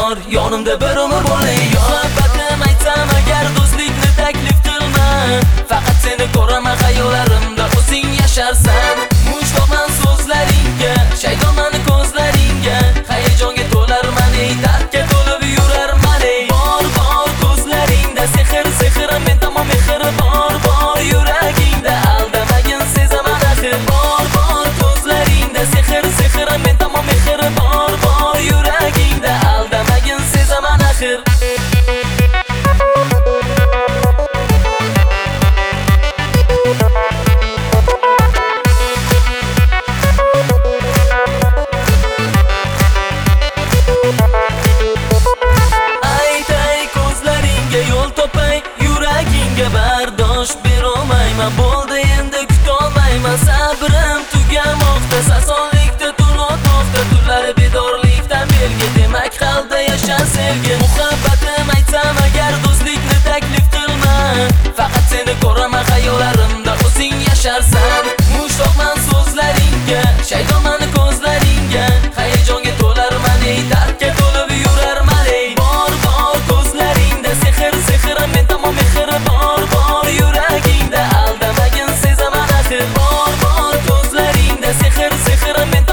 bor, yonimda bir umr bo'ling. Muhabbatim aytsam agar do'stlikni taklif qilma. Faqat seni ko'raman xayollarimda, o'zing yasharsan. Mushtoqman so'zlaringga, shaydoman ko'zlaringga. Hayajonga to'larman, ey dardga to'lib yurarman ey. Bor ko'zlaringda sehr men tamom mehr bor yuragingda aldamagin sezaman axir. Bor ko'zlaringda sehr men tamom mehr bor yuragingda aldamagin sezaman axir. Bardosh berolmayman, bo'ldi endi kutolmayman. Sabrim tugamoqda, sasonlikda tun o'tmoqda. Tunlari bedorlikdan belgi, demak qalbda yashar sevgi. Muhabbatim aytsam agar do'stlikni taklif qilma. Faqat seni ko'raman xayollarimda, o'zing yasharsan. Mushtoqman so'zlaringga, shaydoman ko'zlaringga. Hayajonga to'larman, ey dardga to'lib yurarman ey. Bor ko'zlaringda sehr men tamom mehr bor yuragingda aldamagin sezaman axir. Bor ko'zlaringda sehr men